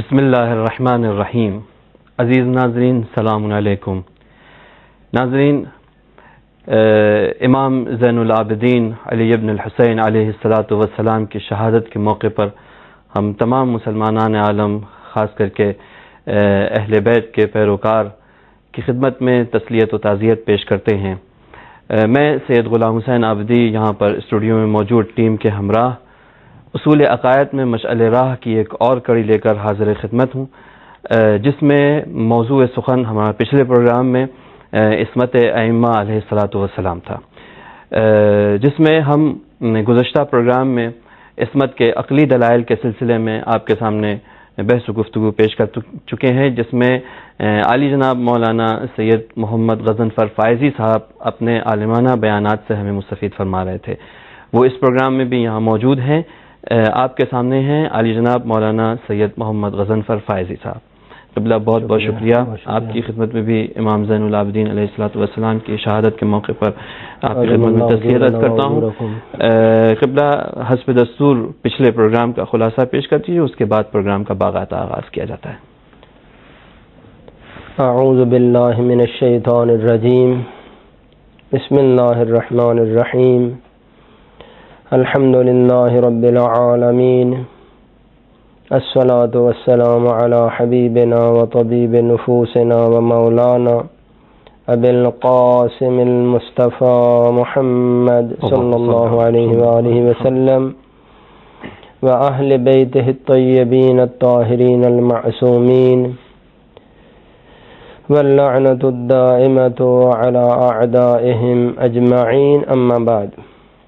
بسم اللہ الرحمن الرحیم. عزیز ناظرین السلام علیکم. ناظرین، امام زین العابدین علی ابن الحسین علیہ السلام کی شہادت کے موقع پر ہم تمام مسلمانان عالم، خاص کر کے اہل بیت کے پیروکار کی خدمت میں تسلیت و تعزیت پیش کرتے ہیں. میں سید غلام حسین عابدی یہاں پر اسٹوڈیو میں موجود ٹیم کے ہمراہ اصول عقائد میں مشعل راہ کی ایک اور کڑی لے کر حاضر خدمت ہوں، جس میں موضوع سخن ہمارا پچھلے پروگرام میں عصمت ائمہ علیہ السلام تھا، جس میں ہم گزشتہ پروگرام میں عصمت کے عقلی دلائل کے سلسلے میں آپ کے سامنے بحث و گفتگو پیش کر چکے ہیں، جس میں عالی جناب مولانا سید محمد غضنفر فائزی صاحب اپنے عالمانہ بیانات سے ہمیں مستفید فرما رہے تھے. وہ اس پروگرام میں بھی یہاں موجود ہیں. آپ کے سامنے ہیں عالی جناب مولانا سید محمد غضنفر فائزی صاحب. قبلہ بہت بہت شکریہ. آپ کی خدمت میں بھی امام زین العابدین علیہ السلام کی شہادت کے موقع پر آپ کی خدمت میں تذکیہ عرض کرتا ہوں. قبلہ حسب دستور پچھلے پروگرام کا خلاصہ پیش کر دیجیے، اس کے بعد پروگرام کا باغات آغاز کیا جاتا ہے. اعوذ باللہ من الشیطان الرجیم. بسم اللہ الرحمن الرحیم. الحمد للہ رب العالمین. الصلاة والسلام علی حبیبنا و طبیب نفوسنا و مولانا ابی القاسم المصطفى محمد صلی اللہ علیہ وآلہ وسلم و اہل بیتہ الطیبین الطاہرین المعصومین واللعنۃ الدائمۃ علی اعدائہم اجمعین. اما بعد.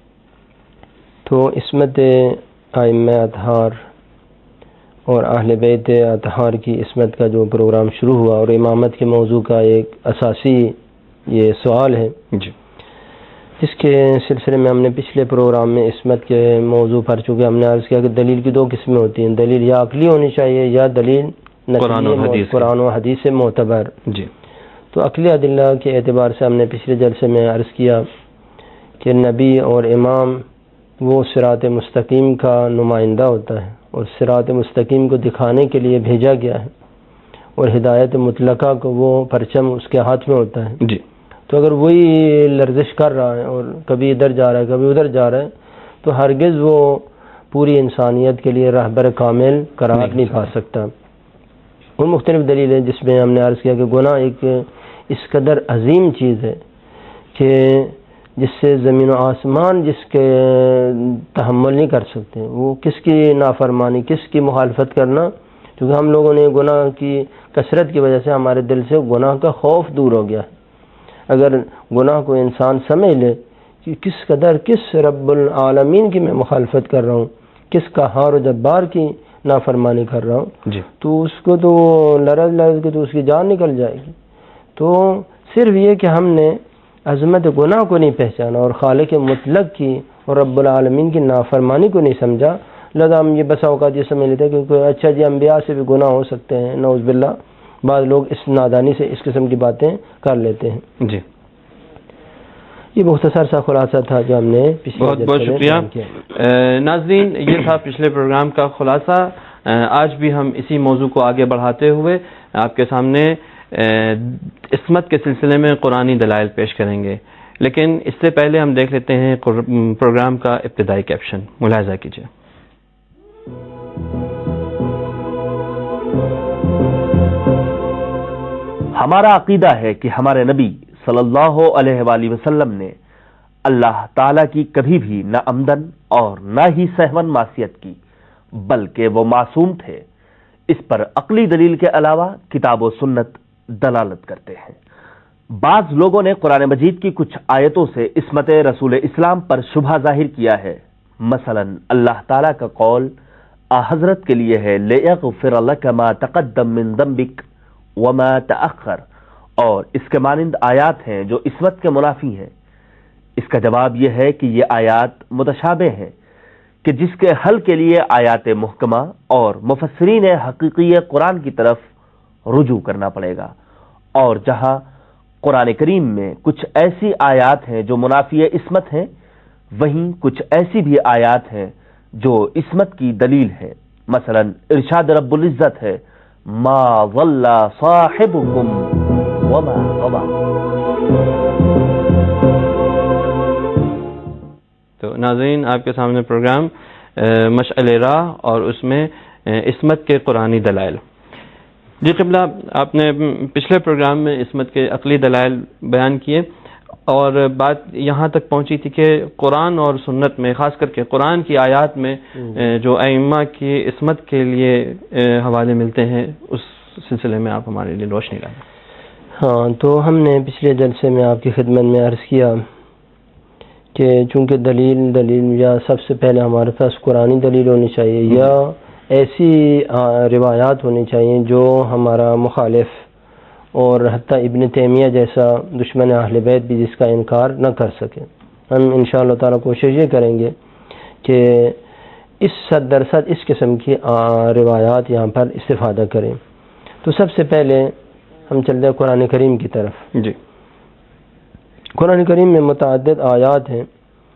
تو عصمت ائمہ اطہار اور اہل بیت اطہار کی عصمت کا جو پروگرام شروع ہوا اور امامت کے موضوع کا ایک اساسی یہ سوال ہے جی، جس کے سلسلے میں ہم نے پچھلے پروگرام میں عصمت کے موضوع پر چونکہ ہم نے عرض کیا کہ دلیل کی دو قسمیں ہوتی ہیں، دلیل یا عقلی ہونی چاہیے یا دلیل قرآن و حدیث سے معتبر. جی، تو عقلی ادلہ کے اعتبار سے ہم نے پچھلے جلسے میں عرض کیا کہ نبی اور امام وہ صراط مستقیم کا نمائندہ ہوتا ہے اور صراط مستقیم کو دکھانے کے لیے بھیجا گیا ہے، اور ہدایت مطلقہ کو وہ پرچم اس کے ہاتھ میں ہوتا ہے. جی. تو اگر وہی لرزش کر رہا ہے اور کبھی ادھر جا رہا ہے کبھی ادھر جا رہا ہے تو ہرگز وہ پوری انسانیت کے لیے رہبر کامل قرار نہیں پا سکتا. اور مختلف دلیلیں جس میں ہم نے عرض کیا کہ گناہ ایک اس قدر عظیم چیز ہے کہ جس سے زمین و آسمان جس کے تحمل نہیں کر سکتے. وہ کس کی نافرمانی، کس کی مخالفت کرنا، کیونکہ ہم لوگوں نے گناہ کی کثرت کی وجہ سے ہمارے دل سے گناہ کا خوف دور ہو گیا ہے. اگر گناہ کو انسان سمجھ لے کہ کس قدر کس رب العالمین کی میں مخالفت کر رہا ہوں، کس قہار و جبار کی نافرمانی کر رہا ہوں، جی، تو اس کو تو لرز کے تو اس کی جان نکل جائے گی. تو صرف یہ کہ ہم نے عظمت گناہ کو نہیں پہچانا اور خالق مطلق کی اور رب العالمین کی نافرمانی کو نہیں سمجھا، لہذا ہم یہ بسا اوقات یہ سمجھ لیتے ہیں کہ اچھا جی انبیاء سے بھی گناہ ہو سکتے ہیں، نعوذ باللہ. بعض لوگ اس نادانی سے اس قسم کی باتیں کر لیتے ہیں. جی، یہ مختصر سا خلاصہ تھا جو ہم نے بہت بہت شکریہ. ناظرین، یہ تھا پچھلے پروگرام کا خلاصہ. آج بھی ہم اسی موضوع کو آگے بڑھاتے ہوئے آپ کے سامنے عصمت کے سلسلے میں قرآنی دلائل پیش کریں گے، لیکن اس سے پہلے ہم دیکھ لیتے ہیں پروگرام کا ابتدائی کیپشن. ملاحظہ کیجیے. ہمارا عقیدہ ہے کہ ہمارے نبی صلی اللہ علیہ وآلہ وسلم نے اللہ تعالیٰ کی کبھی بھی نہ عمدن اور نہ ہی سہون معصیت کی، بلکہ وہ معصوم تھے. اس پر عقلی دلیل کے علاوہ کتاب و سنت دلالت کرتے ہیں. بعض لوگوں نے قرآن مجید کی کچھ آیتوں سے عصمت رسول اسلام پر شبہ ظاہر کیا ہے. مثلا اللہ تعالیٰ کا قول حضرت کے لیے ہے لِيَغْفِرَ لَكَ مَا تَقَدَّمَ مِن ذَنبِكَ وَمَا تَأَخَّرَ، اور اس کے مانند آیات ہیں جو عصمت کے منافی ہیں. اس کا جواب یہ ہے کہ یہ آیات متشابہ ہیں کہ جس کے حل کے لیے آیات محکمہ اور مفسرین حقیقی قرآن کی طرف رجوع کرنا پڑے گا، اور جہاں قرآن کریم میں کچھ ایسی آیات ہیں جو منافی عصمت ہیں، وہیں کچھ ایسی بھی آیات ہیں جو عصمت کی دلیل ہیں. مثلا ارشاد رب العزت ہے ما ضل صاحبکم وما غوى. تو ناظرین آپ کے سامنے پروگرام مشعل راہ اور اس میں عصمت کے قرآنی دلائل. جی قبلہ، آپ نے پچھلے پروگرام میں عصمت کے عقلی دلائل بیان کیے اور بات یہاں تک پہنچی تھی کہ قرآن اور سنت میں، خاص کر کے قرآن کی آیات میں جو ائمہ کی عصمت کے لیے حوالے ملتے ہیں، اس سلسلے میں آپ ہمارے لیے روشنی لائیں. ہاں، تو ہم نے پچھلے جلسے میں آپ کی خدمت میں عرض کیا کہ چونکہ دلیل یا سب سے پہلے ہمارے پاس قرآنی دلیل ہونی چاہیے یا ایسی روایات ہونی چاہیے جو ہمارا مخالف اور حتیٰ ابن تیمیہ جیسا دشمن اہل بیت بھی جس کا انکار نہ کر سکے. ہم انشاءاللہ تعالی کوشش یہ کریں گے کہ اس 100% اس قسم کی روایات یہاں پر استفادہ کریں. تو سب سے پہلے ہم چلتے ہیں قرآن کریم کی طرف. جی، قرآن کریم میں متعدد آیات ہیں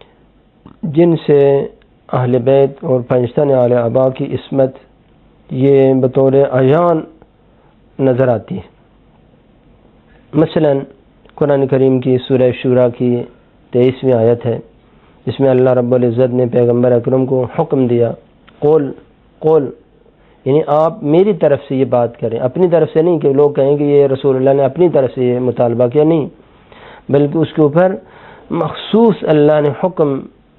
جن سے اہل بیت اور پنجتن اعلی آبا کی عصمت یہ بطور عیان نظر آتی ہے. مثلا قرآن کریم کی سورہ شورا کی 23ویں آیت ہے جس میں اللہ رب العزت نے پیغمبر اکرم کو حکم دیا قول یعنی آپ میری طرف سے یہ بات کریں، اپنی طرف سے نہیں کہ لوگ کہیں کہ یہ رسول اللہ نے اپنی طرف سے یہ مطالبہ کیا، نہیں، بلکہ اس کے اوپر مخصوص اللہ نے حکم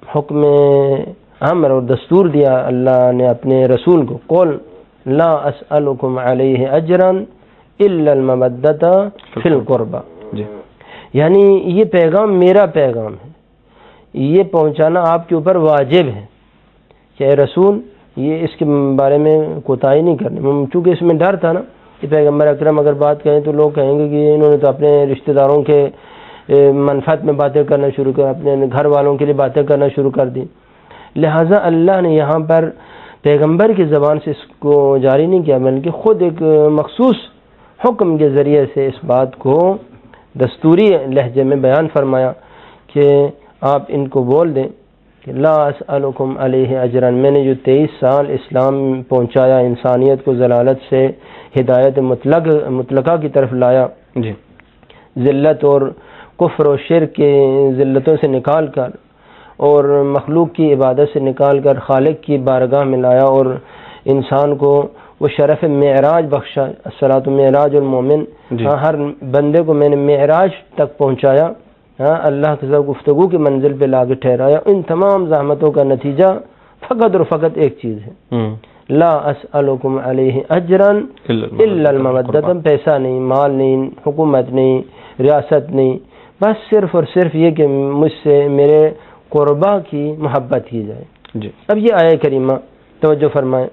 امر اور دستور دیا اللہ نے اپنے رسول کو. قول لا اسألکم علیہ اجرا الا المودۃ فی القربى. یعنی یہ پیغام میرا پیغام ہے، یہ پہنچانا آپ کے اوپر واجب ہے کہ اے رسول یہ اس کے بارے میں کوتاہی نہیں کرنی. چونکہ اس میں ڈر تھا نا کہ پیغمبر اکرم اگر بات کہیں تو لوگ کہیں گے کہ انہوں نے تو اپنے رشتہ داروں کے منفعت میں باتیں کرنا شروع کر، اپنے گھر والوں کے لیے باتیں کرنا شروع کر دی. لہٰذا اللہ نے یہاں پر پیغمبر کی زبان سے اس کو جاری نہیں کیا بلکہ خود ایک مخصوص حکم کے ذریعے سے اس بات کو دستوری لہجے میں بیان فرمایا کہ آپ ان کو بول دیں کہ لا اسألکم علیہ اجرا، میں نے جو 23 سال اسلام پہنچایا، انسانیت کو ضلالت سے ہدایت مطلقہ کی طرف لایا، جی، ذلت اور کفر و شرک کی ذلتوں سے نکال کر اور مخلوق کی عبادت سے نکال کر خالق کی بارگاہ میں لایا اور انسان کو وہ شرف معراج بخشا. الصلاۃ معراج المومن، ہر بندے کو میں نے معراج تک پہنچایا، اللہ کے ساتھ گفتگو کی منزل پہ لا کے ٹھہرایا. ان تمام زحمتوں کا نتیجہ فقط اور فقط ایک چیز ہے، لا اسألکم علیہ اجرا الا المودۃ. پیسہ نہیں، مال نہیں، حکومت نہیں، ریاست نہیں، بس صرف اور صرف یہ کہ مجھ سے میرے قربا کی محبت کی جائے. جی. اب یہ آیہ کریمہ توجہ فرمائیں،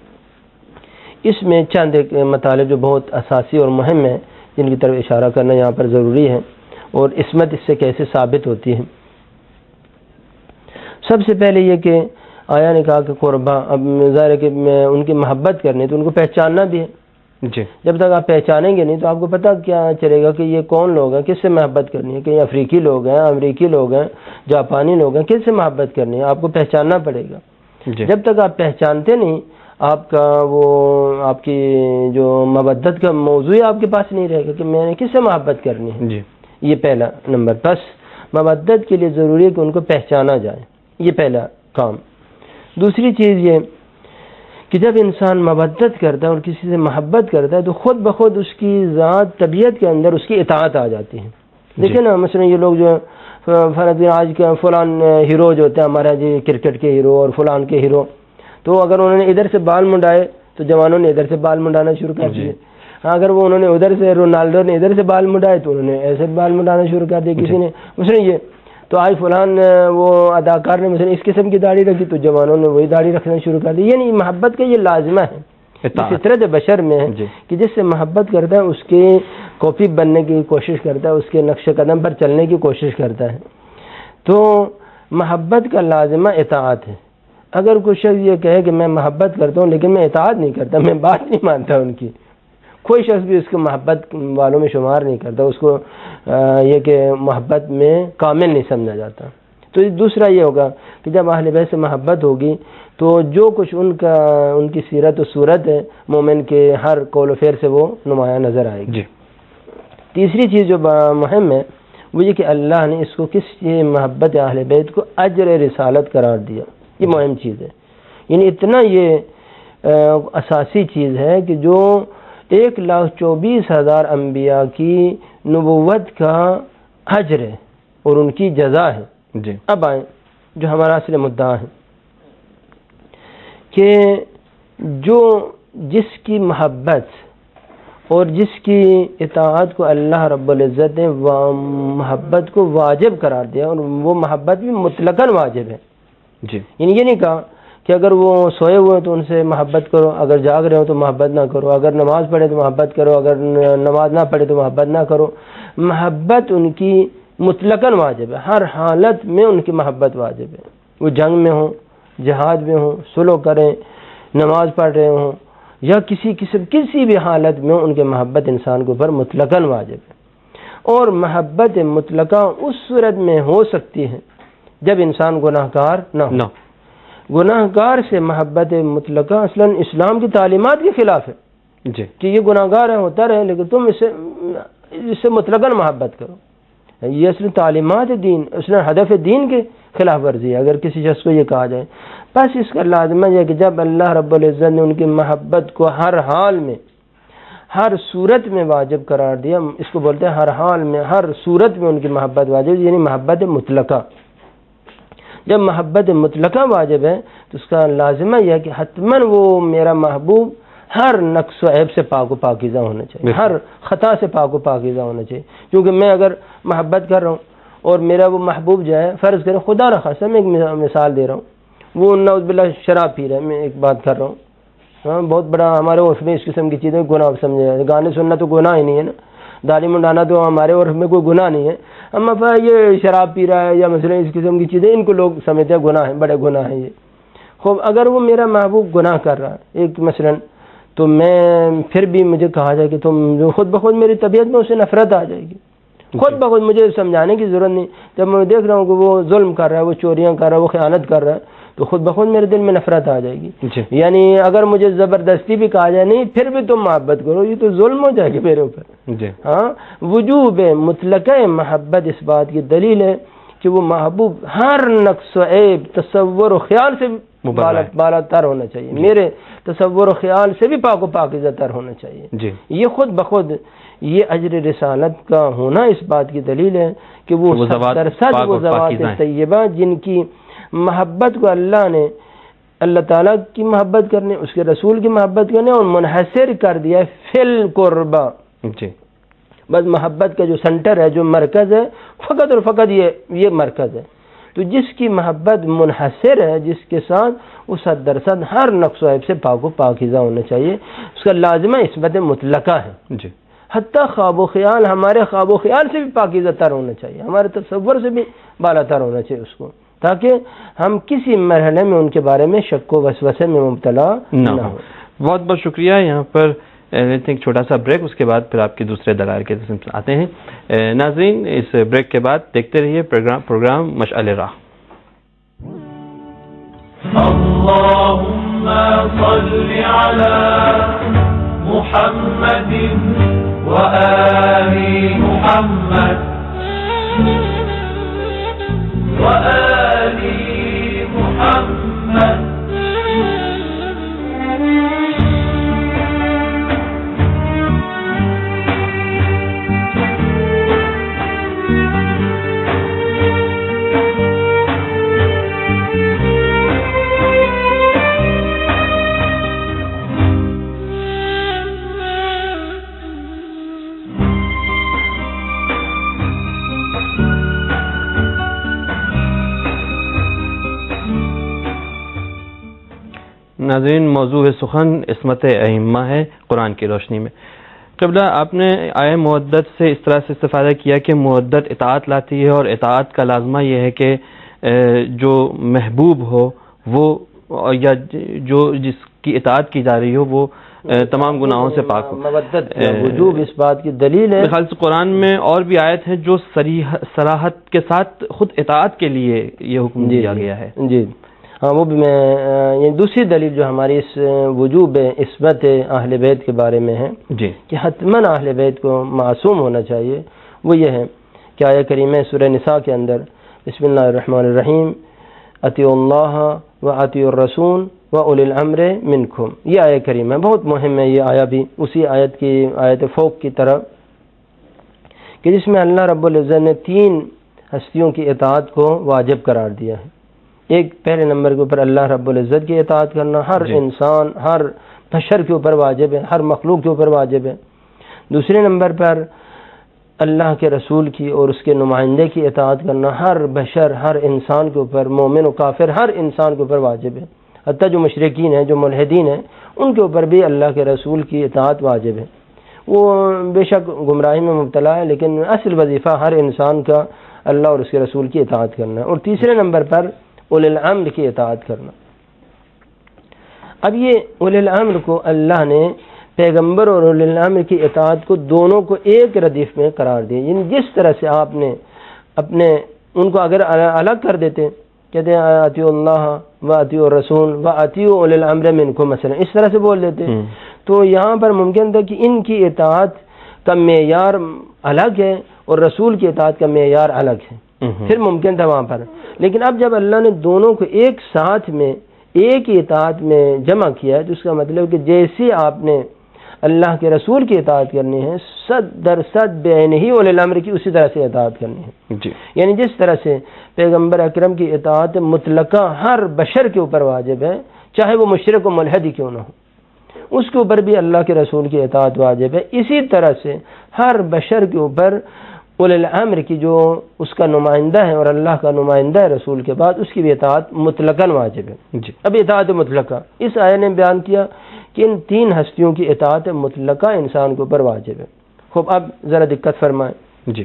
اس میں چند ایک مطالب جو بہت اساسی اور مہم ہیں جن کی طرف اشارہ کرنا یہاں پر ضروری ہے اور عصمت اس سے کیسے ثابت ہوتی ہے. سب سے پہلے یہ کہ آیا نے کہا کہ قربا، اب ظاہر ہے کہ ان کی محبت کرنی تو ان کو پہچاننا بھی ہے. جی. جب تک آپ پہچانیں گے نہیں تو آپ کو پتہ کیا چلے گا کہ یہ کون لوگ ہیں، کس سے محبت کرنی ہے، کہ یہ افریقی لوگ ہیں، امریکی لوگ ہیں، جاپانی لوگ ہیں، کس سے محبت کرنی ہے، آپ کو پہچاننا پڑے گا. جی. جب تک آپ پہچانتے نہیں آپ کا وہ آپ کی جو مودت کا موضوع آپ کے پاس نہیں رہے گا کہ میں نے کس سے محبت کرنی ہے. جی. یہ پہلا نمبر. بس مودت کے لیے ضروری ہے کہ ان کو پہچانا جائے، یہ پہلا کام. دوسری چیز یہ کہ جب انسان مودت کرتا ہے اور کسی سے محبت کرتا ہے تو خود بخود اس کی ذات طبیعت کے اندر اس کی اطاعت آ جاتی ہے. دیکھیں نا مثلا یہ لوگ جو فرض آج کے فلان ہیرو جو ہوتے ہیں ہمارا جی کرکٹ کے ہیرو اور فلان کے ہیرو، تو اگر انہوں نے ادھر سے بال منڈائے تو جوانوں نے ادھر سے بال منڈانا شروع کر دیے. اگر وہ انہوں نے ادھر سے رونالڈو نے ادھر سے بال منڈائے تو انہوں نے ایسے بال منڈانا شروع کر دیے. کسی نے مثلا یہ تو آج فلان وہ اداکار نے مثلا اس قسم کی داڑھی رکھی تو جوانوں نے وہی داڑھی رکھنا شروع کر دی. یعنی محبت کا یہ لازمہ ہے فطرت بشر میں ہے کہ جس سے محبت کرتا ہے اس کی کاپی بننے کی کوشش کرتا ہے، اس کے نقش قدم پر چلنے کی کوشش کرتا ہے. تو محبت کا لازمہ اطاعت ہے. اگر کوئی شخص یہ کہے کہ میں محبت کرتا ہوں لیکن میں اطاعت نہیں کرتا، میں بات نہیں مانتا ان کی، کوئی شخص بھی اس کو محبت والوں میں شمار نہیں کرتا، اس کو یہ کہ محبت میں کامل نہیں سمجھا جاتا. تو دوسرا یہ ہوگا کہ جب اہل بیت سے محبت ہوگی تو جو کچھ ان کی سیرت و صورت ہے مومن کے ہر قول و فعل سے وہ نمایاں نظر آئے گی. تیسری چیز جو مہم ہے وہ یہ کہ اللہ نے اس کو کس محبت اہل بیت کو اجر رسالت قرار دیا. یہ مہم چیز ہے، یعنی اتنا یہ اساسی چیز ہے کہ جو 1,24,000 انبیاء کی نبوت کا اجر ہے اور ان کی جزا ہے. اب آئیں جو ہمارا اصل مدعا ہے کہ جس کی محبت اور جس کی اطاعت کو اللہ رب العزت نے محبت کو واجب قرار دیا، اور وہ محبت بھی مطلقاً واجب ہے. یعنی یہ نہیں کہا کہ اگر وہ سوئے ہوئے تو ان سے محبت کرو، اگر جاگ رہے ہو تو محبت نہ کرو، اگر نماز پڑھے تو محبت کرو، اگر نماز نہ پڑھے تو محبت نہ کرو. محبت ان کی مطلقاً واجب ہے، ہر حالت میں ان کی محبت واجب ہے. وہ جنگ میں ہوں، جہاد میں ہوں، صلح کریں، نماز پڑھ رہے ہوں، یا کسی بھی حالت میں ان کے محبت انسان کے اوپر مطلقاً واجب ہے. اور محبت مطلقہ اس صورت میں ہو سکتی ہے جب انسان گناہ کار نہ ہو. گناہ گار سے محبت مطلقہ اصلاً اسلام کی تعلیمات کے خلاف ہے کہ یہ گناہ گار ہے، ہوتا رہے، لیکن تم اس سے مطلقاً محبت کرو. یہ اصل تعلیمات دین، اصلاً ہدف دین کے خلاف ورزی ہے اگر کسی شخص کو یہ کہا جائے. بس اس کا لازمہ یہ کہ جب اللہ رب العزت نے ان کی محبت کو ہر حال میں، ہر صورت میں واجب قرار دیا، اس کو بولتے ہیں ہر حال میں، ہر صورت میں ان کی محبت واجب، یعنی محبت مطلقہ. جب محبت مطلقہ واجب ہے تو اس کا لازمہ یہ ہے کہ حتماً وہ میرا محبوب ہر نقص و عیب سے پاک و پاکیزہ ہونا چاہیے، ہر خطا سے پاک و پاکیزہ ہونا چاہیے. کیونکہ میں اگر محبت کر رہا ہوں اور میرا وہ محبوب جو ہے، فرض کریں خدا نخواستہ میں ایک مثال دے رہا ہوں، وہ نعوذ باللہ شراب پی رہا ہے، میں ایک بات کر رہا ہوں، بہت بڑا ہمارے عرف میں اس قسم کی چیزیں گناہ سمجھا جائے. گانے سننا تو گناہ ہی نہیں ہے نا، داڑھی منڈانا تو ہمارے عرف میں کوئی گناہ نہیں ہے. اما یہ شراب پی رہا ہے یا مثلا اس قسم کی چیزیں، ان کو لوگ سمجھتے ہیں گناہ ہیں، بڑے گناہ ہیں یہ. خوب اگر وہ میرا محبوب گناہ کر رہا ہے ایک مثلا، تو میں پھر بھی مجھے کہا جائے کہ تم خود بخود میری طبیعت میں اسے نفرت آ جائے گی. خود بخود مجھے سمجھانے کی ضرورت نہیں. جب میں دیکھ رہا ہوں کہ وہ ظلم کر رہا ہے، وہ چوریاں کر رہا ہے، وہ خیانت کر رہا ہے، تو خود بخود میرے دل میں نفرت آ جائے گی. یعنی اگر مجھے زبردستی بھی کہا جائے نہیں پھر بھی تم محبت کرو، یہ تو ظلم ہو جائے گی میرے اوپر. ہاں، وجوب مطلقہ محبت اس بات کی دلیل ہے کہ وہ محبوب ہر نقص و عیب، تصور و خیال سے بالا تر ہونا چاہیے، میرے تصور و خیال سے بھی پاک و پاکیزہ تر ہونا چاہیے. یہ خود بخود یہ اجر رسالت کا ہونا اس بات کی دلیل ہے کہ وہ درصد وہ ذوات طیبہ جن کی محبت کو اللہ نے، اللہ تعالیٰ کی محبت کرنے، اس کے رسول کی محبت کرنے اور منحصر کر دیا ہے فی القربہ. بس محبت کا جو سنٹر ہے، جو مرکز ہے، فقط اور فقط یہ مرکز ہے. تو جس کی محبت منحصر ہے، جس کے ساتھ وہ 100% ہر نقص و عیب سے پاک و پاکیزہ ہونا چاہیے، اس کا لازمہ عصمت مطلقہ ہے. حتیٰ خواب و خیال، ہمارے خواب و خیال سے بھی پاکیزہ تر ہونا چاہیے، ہمارے تصور سے بھی بالا تر ہونا چاہیے اس کو، تاکہ ہم کسی مرحلے میں ان کے بارے میں شک و وسوسے میں مبتلا نہ ہو. بہت بہت شکریہ. یہاں پر ایک چھوٹا سا بریک، اس کے بعد پھر آپ کے دوسرے دلائل کے قسم آتے ہیں. ناظرین، اس بریک کے بعد دیکھتے رہیے پروگرام مشعل راہ. اللہم صل علی محمد وآل محمد وآل محمد. ناظرین، موضوع سخن عصمت ائمہ ہے قرآن کی روشنی میں. قبلہ آپ نے آئے مودت سے اس طرح سے استفادہ کیا کہ مودت اطاعت لاتی ہے، اور اطاعت کا لازمہ یہ ہے کہ جو محبوب ہو وہ، یا جو جس کی اطاعت کی جا رہی ہو، وہ تمام گناہوں سے پاک ہو. مودت وجوب اس بات کی دلیل ہے. میرے خیال سے قرآن میں اور بھی آیت ہے جو صراحت کے ساتھ خود اطاعت کے لیے یہ حکم دیا گیا ہے. جی ہاں، وہ بھی میں یہ دوسری دلیل جو ہماری اس وجوب عصمت اہل بیت کے بارے میں ہے جی کہ حتماً اہل بیت کو معصوم ہونا چاہیے، وہ یہ ہے کہ آیت کریمہ سورہ نساء کے اندر بسم اللہ الرحمن الرحیم اطیعوا اللہ و اطیعوا الرسول و اولی الامر منکم، یہ آیت کریمہ ہے. بہت مہم ہے یہ آیا بھی اسی آیت کی آیت فوق کی طرح کہ جس میں اللہ رب العزت نے 3 ہستیوں کی اطاعت کو واجب قرار دیا ہے. ایک پہلے نمبر کے اوپر اللہ رب العزت کی اطاعت کرنا ہر انسان، ہر بشر کے اوپر واجب ہے، ہر مخلوق کے اوپر واجب ہے. دوسرے نمبر پر اللہ کے رسول کی اور اس کے نمائندے کی اطاعت کرنا ہر بشر، ہر انسان کے اوپر، مومن و کافر ہر انسان کے اوپر واجب ہے. حتیٰ جو مشرکین ہیں، جو ملحدین ہیں، ان کے اوپر بھی اللہ کے رسول کی اطاعت واجب ہے. وہ بے شک گمراہی میں مبتلا ہے، لیکن اصل وظیفہ ہر انسان کا اللہ اور اس کے رسول کی اطاعت کرنا ہے. اور تیسرے نمبر پر اولی الامر کی اطاعت کرنا. اب یہ اولی الامر کو اللہ نے پیغمبر اور اولی الامر کی اطاعت کو دونوں کو ایک ردیف میں قرار دیا. یعنی جس طرح سے آپ نے اپنے ان کو اگر الگ کر دیتے، کہتے ہیں اطیعوا اللہ و اطیعوا الرسول و اطیعوا اولی الامر منکم، مثلا اس طرح سے بول دیتے، تو یہاں پر ممکن تھا کہ ان کی اطاعت کا معیار الگ ہے اور رسول کی اطاعت کا معیار الگ ہے، پھر ممکن تھا وہاں پر. لیکن اب جب اللہ نے دونوں کو ایک ساتھ میں ایک ہی اطاعت میں جمع کیا ہے، تو اس کا مطلب کہ جیسے آپ نے اللہ کے رسول کی اطاعت کرنی ہے 100% بعینہ اولی الامر کی اسی طرح سے اطاعت کرنی ہے. جی یعنی جس طرح سے پیغمبر اکرم کی اطاعت مطلقہ ہر بشر کے اوپر واجب ہے، چاہے وہ مشرک و ملحد ہی کیوں نہ ہو، اس کے اوپر بھی اللہ کے رسول کی اطاعت واجب ہے. اسی طرح سے ہر بشر کے اوپر اولی الامر کی جو اس کا نمائندہ ہے اور اللہ کا نمائندہ ہے رسول کے بعد، اس کی بھی اطاعت مطلقاً واجب ہے. جی اب اطاعت مطلقہ اس آیت نے بیان کیا کہ ان 3 ہستیوں کی اطاعت مطلقہ انسان کے اوپر واجب ہے. خوب اب ذرا دقت فرمائیں. جی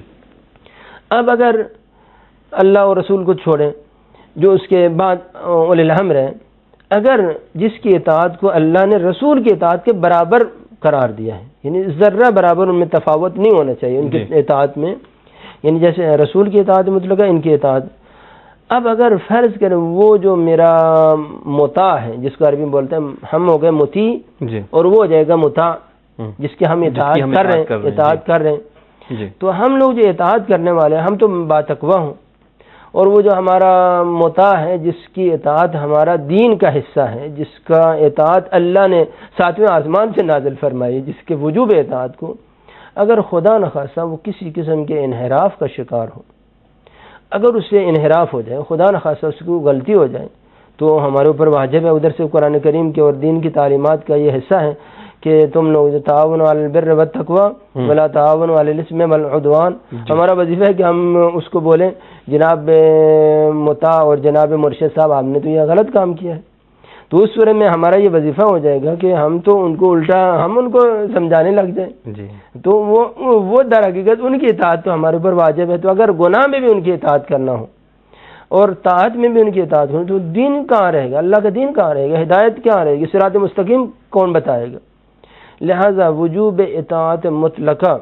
اب اگر اللہ اور رسول کو چھوڑیں، جو اس کے بعد اولی الامر ہے، اگر جس کی اطاعت کو اللہ نے رسول کی اطاعت کے برابر قرار دیا ہے، یعنی ذرہ برابر ان میں تفاوت نہیں ہونا چاہیے ان کی اطاعت میں، یعنی جیسے رسول کی اطاعت مطلقہ ان کی اطاعت. اب اگر فرض کریں وہ جو میرا مطاع ہے، جس کو عربی میں بولتے ہیں ہم ہو گئے مطیع، اور وہ ہو جائے گا مطاع جس کی ہم اطاعت کر رہے ہیں، تو ہم لوگ جو اطاعت کرنے والے ہیں ہم تو باتقوا ہوں، اور وہ جو ہمارا مطاع ہے جس کی اطاعت ہمارا دین کا حصہ ہے، جس کا اطاعت اللہ نے 7ویں آسمان سے نازل فرمائی، جس کے وجوب اطاعت کو اگر خدا نخواستہ وہ کسی قسم کے انحراف کا شکار ہو، اگر اس سے انحراف ہو جائے، خدا نخواستہ اس کو غلطی ہو جائے، تو ہمارے اوپر واجب ہے ادھر سے قرآن کریم کے اور دین کی تعلیمات کا یہ حصہ ہے کہ تم لوگ تعاون علی البر والتقوی ولا تعاون علی الاثم والعدوان. ہمارا وظیفہ ہے کہ ہم اس کو بولیں جناب مطاع اور جناب مرشد صاحب آپ نے تو یہ غلط کام کیا ہے. تو اس صورت میں ہمارا یہ وظیفہ ہو جائے گا کہ ہم تو ان کو الٹا ہم ان کو سمجھانے لگ جائیں. تو وہ در حقیقت ان کی اطاعت تو ہمارے اوپر واجب ہے. تو اگر گناہ میں بھی ان کی اطاعت کرنا ہو اور طاعت میں بھی ان کی اطاعت ہو، تو دین کہاں رہے گا؟ اللہ کا دین کہاں رہے گا؟ ہدایت کہاں رہے گی؟ صراط مستقیم کون بتائے گا؟ لہذا وجوب اطاعت مطلقہ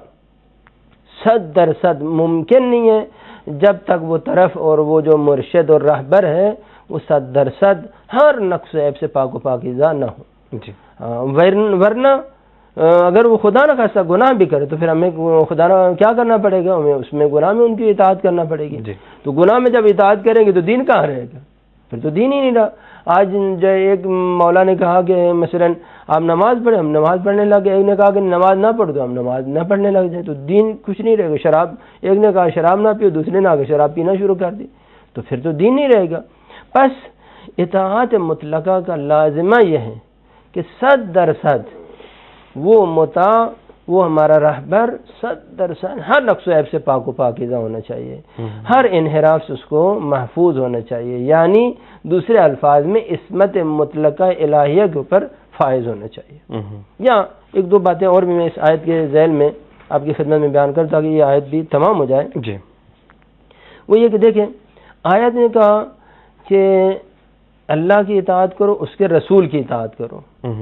100% ممکن نہیں ہے جب تک وہ طرف اور وہ جو مرشد اور رہبر ہے وہ 100% ہر نقص و عیب سے پاک و پاکیزہ نہ ہو. ورنہ اگر وہ خدا نہ خاصا گناہ بھی کرے تو پھر ہمیں خدا نہ کیا کرنا پڑے گا؟ ہمیں اس میں گناہ میں ان کی اطاعت کرنا پڑے گی. تو گناہ میں جب اطاعت کریں گے تو دین کہاں رہے گا؟ پھر تو دین ہی نہیں رہا. آج جو ایک مولا نے کہا کہ مثلا آپ نماز پڑھیں، ہم نماز پڑھنے لگے. ایک نے کہا کہ نماز نہ پڑھ دو، ہم نماز نہ پڑھنے لگ جائیں. تو دین کچھ نہیں رہے گا. شراب ایک نے کہا شراب نہ پیو، دوسرے نے کہا شراب پینا شروع کر دی، تو پھر تو دین نہیں رہے گا. بس اطاعت مطلقہ کا لازمہ یہ ہے کہ 100% وہ مطاع، وہ ہمارا رہبر 100% ہر نقص و عیب سے پاک و پاکیزہ ہونا چاہیے، ہر انحراف سے اس کو محفوظ ہونا چاہیے. یعنی دوسرے الفاظ میں عصمت مطلقہ الہیہ کے اوپر فائز ہونا چاہیے. یا ایک دو باتیں اور بھی میں اس آیت کے ذیل میں آپ کی خدمت میں بیان کرتا کہ یہ آیت بھی تمام ہو جائے. وہ یہ کہ دیکھیں آیت نے کہا کہ اللہ کی اطاعت کرو، اس کے رسول کی اطاعت کرو.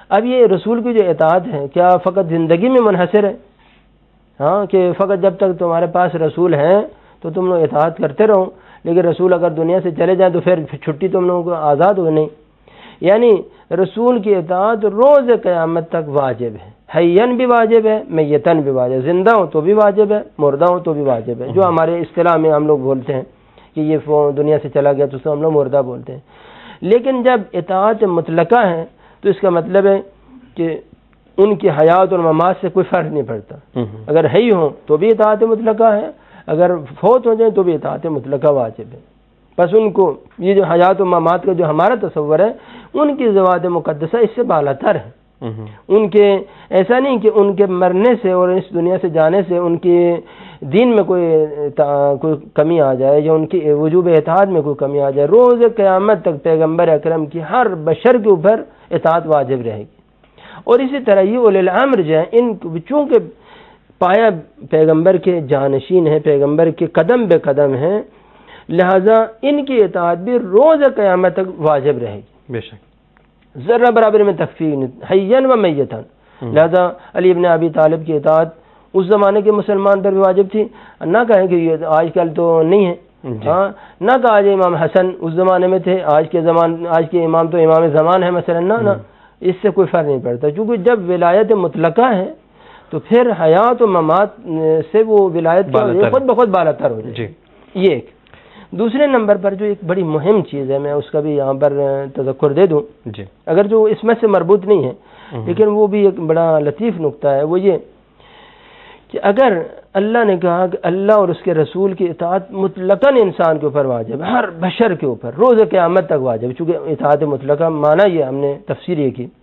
اب یہ رسول کی جو اطاعت ہے کیا فقط زندگی میں منحصر ہے؟ ہاں کہ فقط جب تک تمہارے پاس رسول ہیں تو تم لوگ اطاعت کرتے رہو، لیکن رسول اگر دنیا سے چلے جائیں تو پھر چھٹی تم لوگوں کو آزاد ہو نہیں؟ یعنی رسول کی اطاعت روز قیامت تک واجب ہے، حیّن بھی واجب ہے، میتن بھی واجب ہے، زندہ ہوں تو بھی واجب ہے، مردہ ہوں تو بھی واجب ہے، جو ہمارے اصطلاح میں ہم لوگ بولتے ہیں کہ یہ دنیا سے چلا گیا تو اس کو ہم لوگ مردہ بولتے ہیں۔ لیکن جب اطاعت مطلقہ ہے تو اس کا مطلب ہے کہ ان کی حیات اور ممات سے کوئی فرق نہیں پڑتا، اگر حی ہوں تو بھی اطاعت مطلقہ ہے، اگر فوت ہو جائیں تو بھی اطاعت مطلقہ واجب ہے۔ بس ان کو یہ جو حیات و ممات کا جو ہمارا تصور ہے ان کی ذوات مقدسہ اس سے بالاتر ہے، ان کے ایسا نہیں کہ ان کے مرنے سے اور اس دنیا سے جانے سے ان کے دین میں کوئی کمی آ جائے یا ان کی وجوب اطاعت میں کوئی کمی آ جائے، روز قیامت تک پیغمبر اکرم کی ہر بشر کے اوپر اطاعت واجب رہے گی۔ اور اسی طرح یہ اولی الامر جو ہیں ان چونکہ پایا پیغمبر کے جانشین ہیں، پیغمبر کے قدم بے قدم ہیں، لہذا ان کی اطاعت بھی روز قیامت تک واجب رہے گی، بے شک ذرہ برابر میں تخفیف نہیں، حیّن و میتن۔ لہذا علی ابن ابی طالب کی اطاعت اس زمانے کے مسلمان پر بھی واجب تھی، نہ کہیں کہ یہ آج کل تو نہیں ہے، ہاں نہ کہا آج امام حسن اس زمانے میں تھے، آج کے امام تو امام زمان ہے مثلا، نہ اس سے کوئی فرق نہیں پڑتا، کیونکہ جب ولایت مطلقہ ہے تو پھر حیات و ممات سے وہ ولایت خود بخود بالاتر ہو جائے۔ یہ ایک دوسرے نمبر پر جو ایک بڑی مہم چیز ہے، میں اس کا بھی یہاں پر تذکر دے دوں، اگر جو اس میں سے مربوط نہیں ہے لیکن وہ بھی ایک بڑا لطیف نقطہ ہے، وہ یہ کہ اگر اللہ نے کہا کہ اللہ اور اس کے رسول کی اطاعت مطلقاً انسان کے اوپر واجب ہے، ہر بشر کے اوپر روز قیامت تک واجب ہے، چونکہ اطاعت مطلقہ معنی یہ ہم نے تفسیر یہ کی،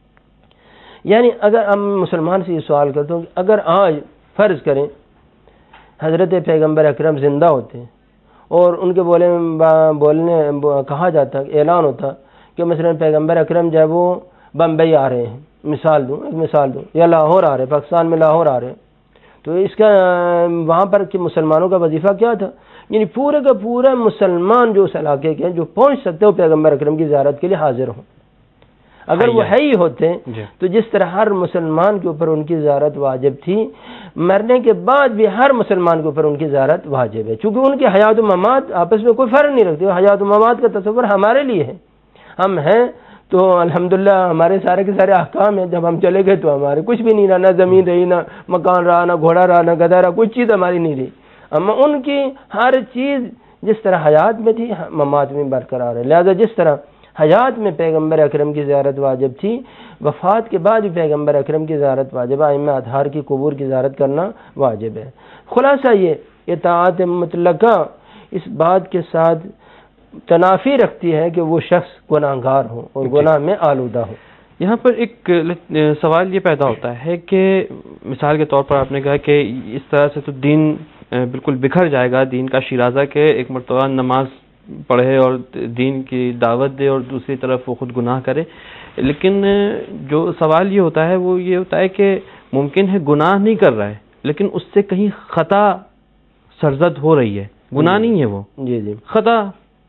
یعنی اگر ہم مسلمان سے یہ سوال کرتے ہیں کہ اگر آج فرض کریں حضرت پیغمبر اکرم زندہ ہوتے اور ان کے بولنے کہا جاتا، اعلان ہوتا کہ مثلا پیغمبر اکرم جو ہے وہ بمبئی آ رہے ہیں، مثال دوں یا لاہور آ رہے ہیں، پاکستان میں لاہور آ رہے ہیں، تو اس کا وہاں پر کہ مسلمانوں کا وظیفہ کیا تھا؟ یعنی پورے کا پورا مسلمان جو اس علاقے کے ہیں جو پہنچ سکتے ہو پیغمبر اکرم کی زیارت کے لیے حاضر ہوں۔ اگر وہ ہے ہی ہوتے تو جس طرح ہر مسلمان کے اوپر ان کی زیارت واجب تھی، مرنے کے بعد بھی ہر مسلمان کے اوپر ان کی زیارت واجب ہے، چونکہ ان کی حیات و ممات آپس میں کوئی فرق نہیں رکھتی، حیات و ممات کا تصور ہمارے لیے ہے، ہم ہیں تو الحمدللہ ہمارے سارے کے سارے احکام ہیں، جب ہم چلے گئے تو ہمارے کچھ بھی نہیں رہا، نہ زمین رہی، نہ مکان رہا، نہ گھوڑا رہا، نہ گدھا رہا، کچھ چیز ہماری نہیں رہی، اما ان کی ہر چیز جس طرح حیات میں تھی ممات میں برقرار ہے، لہذا جس طرح حیات میں پیغمبر اکرم کی زیارت واجب تھی، وفات کے بعد بھی پیغمبر اکرم کی زیارت واجب ہے، ائمہ اطہار کی قبور کی زیارت کرنا واجب ہے۔ خلاصہ یہ اطاعت مطلقہ اس بات کے ساتھ تنافی رکھتی ہے کہ وہ شخص گناہگار ہو اور گناہ میں آلودہ ہو۔ یہاں پر ایک سوال یہ پیدا ہوتا ہے کہ مثال کے طور پر آپ نے کہا کہ اس طرح سے تو دین بالکل بکھر جائے گا، دین کا شیرازہ کہ ایک مرتبہ نماز پڑھے اور دین کی دعوت دے اور دوسری طرف وہ خود گناہ کرے، لیکن جو سوال یہ ہوتا ہے وہ یہ ہوتا ہے کہ ممکن ہے گناہ نہیں کر رہا ہے لیکن اس سے کہیں خطا سرزد ہو رہی ہے، گناہ نہیں ہے وہ، خطا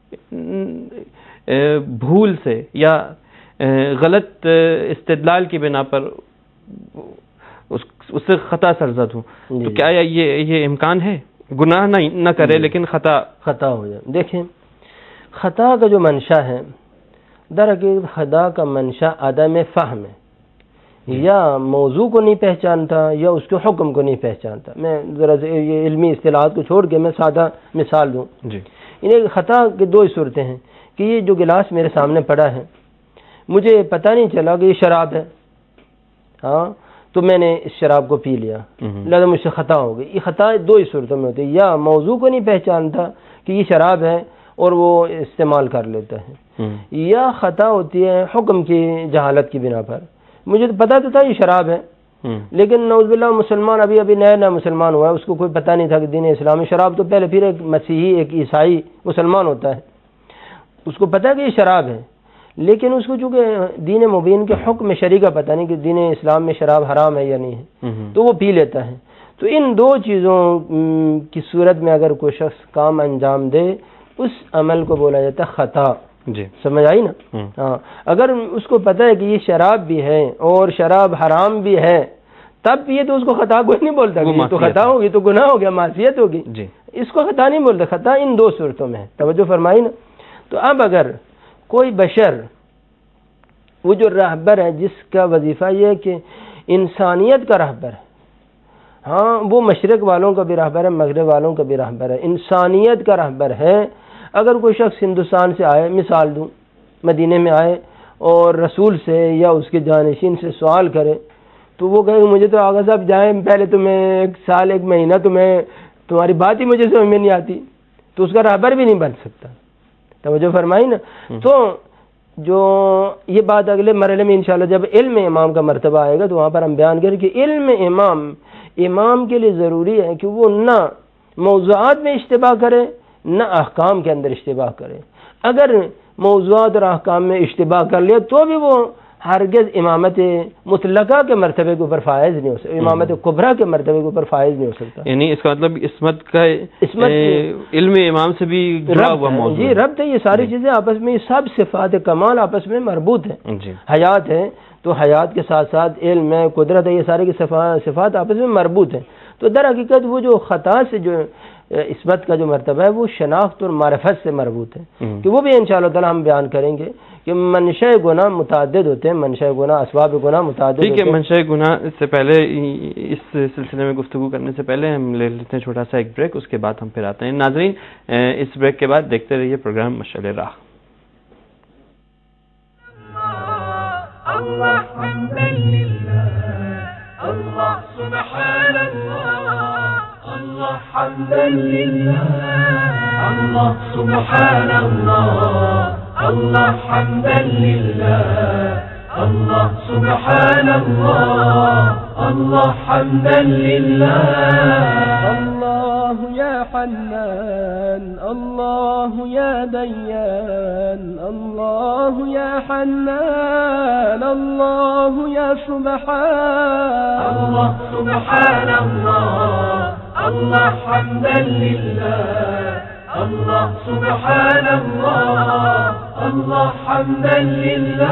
بھول سے یا غلط استدلال کی بنا پر اس سے خطا سرزد ہوں، تو کیا یہ امکان ہے گناہ نہ کرے لیکن خطا ہو جائے؟ دیکھیں خطا کا جو منشا ہے درحقیقت خطا کا منشا عدم فہم ہے، یا موضوع کو نہیں پہچانتا یا اس کے حکم کو نہیں پہچانتا۔ میں ذرا یہ علمی اصطلاحات کو چھوڑ کے میں سادہ مثال دوں، انہیں خطا کی دو صورتیں ہیں کہ یہ جو گلاس میرے سامنے پڑا ہے مجھے پتہ نہیں چلا کہ یہ شراب ہے، ہاں تو میں نے اس شراب کو پی لیا، لہذا مجھ سے خطا ہو گئی۔ یہ خطا دو ہی صورتوں میں ہوتی ہے، یا موضوع کو نہیں پہچانتا کہ یہ شراب ہے اور وہ استعمال کر لیتا ہے، یا خطا ہوتی ہے حکم کی جہالت کی بنا پر، مجھے تو پتہ تو تھا یہ شراب ہے لیکن نعوذ باللہ مسلمان ابھی نیا مسلمان ہوا ہے، اس کو کوئی پتہ نہیں تھا کہ دین اسلامی شراب تو پہلے پھر ایک مسیحی ایک عیسائی مسلمان ہوتا ہے، اس کو پتہ ہے کہ یہ شراب ہے لیکن اس کو چونکہ دین مبین کے حکم شرعی کا پتہ نہیں کہ دین اسلام میں شراب حرام ہے یا نہیں ہے، تو وہ پی لیتا ہے۔ تو ان دو چیزوں کی صورت میں اگر کوئی شخص کام انجام دے اس عمل کو بولا جاتا ہے خطا، جی سمجھ آئی نا؟ ہاں، اگر اس کو پتہ ہے کہ یہ شراب بھی ہے اور شراب حرام بھی ہے تب یہ تو اس کو خطا کوئی نہیں بولتا کہ یہ تو خطا ہوگی، تو گناہ ہو گیا، معصیت ہوگی، جی اس کو خطا نہیں بولتا. خطا ان دو صورتوں میں ہے، توجہ فرمائی نا. تو اب اگر کوئی بشر، وہ جو رہبر ہے جس کا وظیفہ یہ ہے کہ انسانیت کا رہبر ہے، ہاں وہ مشرق والوں کا بھی رہبر ہے، مغرب والوں کا بھی رہبر ہے، انسانیت کا رہبر ہے. اگر کوئی شخص ہندوستان سے آئے، مثال دوں، مدینے میں آئے اور رسول سے یا اس کے جانشین سے سوال کرے تو وہ کہے مجھے تو آغا صاحب جائیں پہلے تو میں 1 سال 1 مہینہ تو میں تمہاری بات ہی مجھے سمجھ میں نہیں آتی، تو اس کا رہبر بھی نہیں بن سکتا. توجہ فرمائی نا. تو جو یہ بات اگلے مرحلے میں انشاءاللہ جب علم امام کا مرتبہ آئے گا تو وہاں پر ہم بیان کریں کہ علم امام کے لیے ضروری ہے کہ وہ نہ موضوعات میں اشتباہ کرے نہ احکام کے اندر اشتباہ کرے. اگر موضوعات اور احکام میں اشتباہ کر لیا تو بھی وہ ہرگز امامت مطلقہ کے مرتبے کے اوپر فائز نہیں ہو سکتا، امامت کبریٰ کے مرتبے کے اوپر فائز نہیں ہو سکتا. یعنی اس کا مطلب عصمت کا علم امام سے بھی جڑا ہوا موضوع. جی ربط ہے، یہ ساری چیزیں آپس میں، سب صفات کمال آپس میں مربوط ہیں. حیات ہے تو حیات کے ساتھ ساتھ علم ہے، قدرت ہے، یہ سارے کی صفات آپس میں مربوط ہیں. تو در حقیقت وہ جو خطا سے جو عصمت کا جو مرتبہ ہے وہ شناخت اور معرفت سے مربوط ہے، کہ وہ بھی انشاءاللہ تعالی ہم بیان کریں گے کہ منشأ گناہ متعدد ہوتے ہیں، منشأ گناہ، اسباب گناہ متعدد ہوتے ہیں. ٹھیک ہے، منشأ گناہ سے پہلے اس سلسلے میں گفتگو کرنے سے پہلے ہم لے لیتے ہیں چھوٹا سا ایک بریک، اس کے بعد ہم پھر آتے ہیں. ناظرین اس بریک کے بعد دیکھتے رہیے پروگرام مشعل راہ. اللہ حمدا للہ، اللہ سبحان اللہ، اللہ حمدا للہ، اللہ سبحان اللہ، اللہ حمدا للہ، اللہ سبحان اللہ، اللہ حمدا للہ. اللہ یا حنان، اللہ یا دیان، اللہ یا حنان، اللہ یا سبحان، اللہ سبحان اللہ، اللہ حمدا للہ، اللہ سبحان اللہ، اللہ حمدا للہ.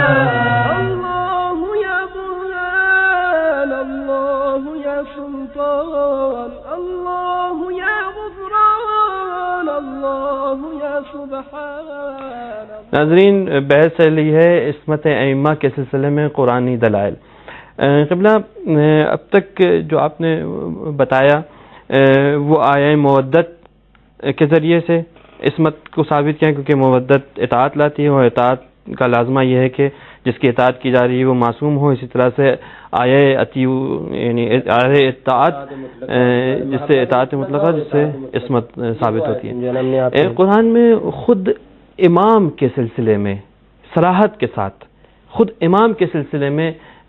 اللہ یا برہان، اللہ یا سلطان، اللہ یا غفران، اللہ یا سبحان. ناظرین بحث چلی ہے عصمت ائمہ کے سلسلے میں قرآنی دلائل. قبلہ اب تک جو آپ نے بتایا وہ آیہ مودت کے ذریعے سے عصمت کو ثابت کیا، کیونکہ مودت اطاعت لاتی ہے اور اطاعت کا لازمہ یہ ہے کہ جس کی اطاعت کی جا رہی ہے وہ معصوم ہو. اسی طرح سے آیہ اطیعو یعنی آیہ اطاعت جس سے اطاعت مطلقہ جس سے عصمت ثابت ہوتی ہے. قرآن میں خود امام کے سلسلے میں صراحت کے ساتھ خود امام کے سلسلے میں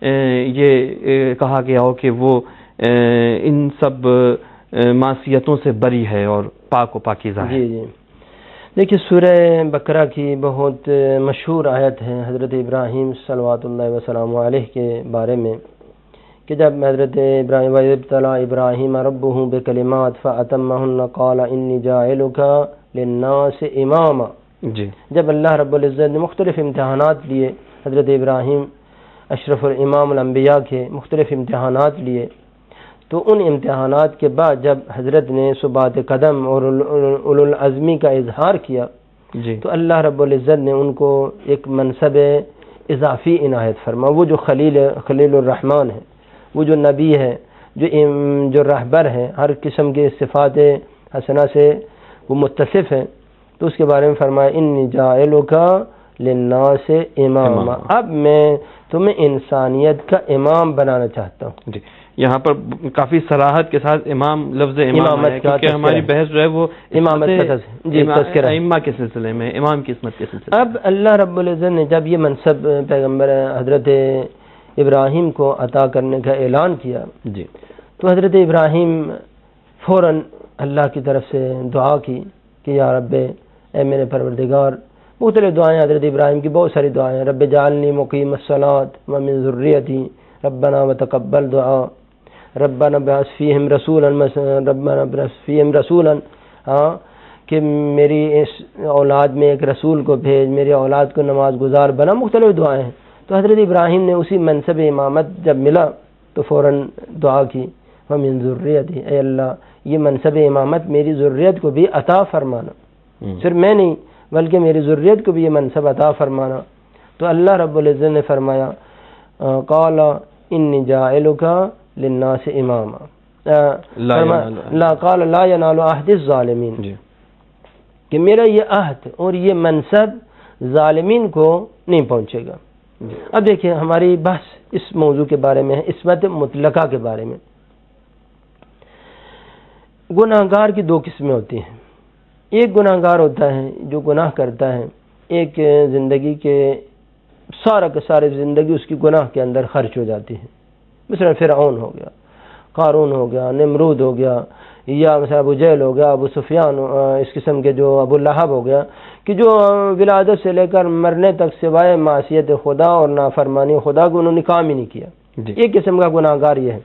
یہ کہا گیا ہو کہ وہ ان سب معصیتوں سے بری ہے اور پاک و پاکیزہ ہے. جی دیکھیے سورہ بقرہ کی بہت مشہور آیت ہے حضرت ابراہیم صلوات اللہ وسلام علیہ کے بارے میں کہ جب حضرت ابراہیم وَإِذِ ابْتَلَىٰ إِبْرَاهِيمَ رَبُّهُ بِكَلِمَاتٍ فَأَتَمَّهُنَّ قَالَ إِنِّي جَاعِلُكَ لِلنَّاسِ إِمَامًا. جی جب اللہ رب العزت نے مختلف امتحانات لیے، حضرت ابراہیم اشرف الامام الانبیاء کے مختلف امتحانات لیے، تو ان امتحانات کے بعد جب حضرت نے ثبات قدم اور اولو العزمی کا اظہار کیا جی تو اللہ رب العزت نے ان کو ایک منصب اضافی عنایت فرما. وہ جو خلیل الرحمن ہے، وہ جو نبی ہے، جو رہبر ہے، ہر قسم کے صفات حسنہ سے وہ متصف ہے، تو اس کے بارے میں فرمایا انی جاعلک للناس اماما، اب میں تمہیں انسانیت کا امام بنانا چاہتا ہوں. جی یہاں پر کافی صراحت کے ساتھ امام لفظ امام ہے کیونکہ ہماری بحث جو ہے وہ امامت کا ائمہ کے سلسلے میں امام کی عصمت کے سلسلے. اب اللہ رب العزت نے جب یہ منصب پیغمبر حضرت ابراہیم کو عطا کرنے کا اعلان کیا جی تو حضرت ابراہیم فوراً اللہ کی طرف سے دعا کی کہ یا رب، اے میرے پروردگار. مختلف دعائیں حضرت ابراہیم کی بہت ساری دعائیں، رب جعلنی مقیم الصلاۃ ومن ذریتی ربنا وتقبل دعا، ربنا ابعث فیہم رسولا، ربنا ابعث فیہم رسولا، ہاں کہ میری اس اولاد میں ایک رسول کو بھیج، میری اولاد کو نماز گزار بنا، مختلف دعائیں ہیں. تو حضرت ابراہیم نے اسی منصب امامت جب ملا تو فوراً دعا کی، وَمِن ذُرِّيَّتِي، اے اللہ یہ منصب امامت میری ذریت کو بھی عطا فرمانا، صرف میں نہیں بلکہ میری ذریت کو بھی یہ منصب عطا فرمانا. تو اللہ رب العزت نے فرمایا قال انی جاعلک للناس اماما، قال لا ینال عہد الظالمین، کہ میرا یہ عہد اور یہ منصب ظالمین کو نہیں پہنچے گا. اب دیکھیں ہماری بحث اس موضوع کے بارے میں ہے، عصمت مطلقہ کے بارے میں. گناہگار کی دو قسمیں ہوتی ہیں. ایک گناہگار ہوتا ہے جو گناہ کرتا ہے، ایک زندگی کے سارا کا سارے زندگی اس کی گناہ کے اندر خرچ ہو جاتی ہے. مثلا فرعون ہو گیا، قارون ہو گیا، نمرود ہو گیا، یا مثلا ابو جہل ہو گیا، ابو سفیان، اس قسم کے جو ابو لہب ہو گیا، کہ جو ولادت سے لے کر مرنے تک سوائے معصیت خدا اور نافرمانی خدا کو انہوں نے کام ہی نہیں کیا. ایک قسم کا گناہگار یہ ہے.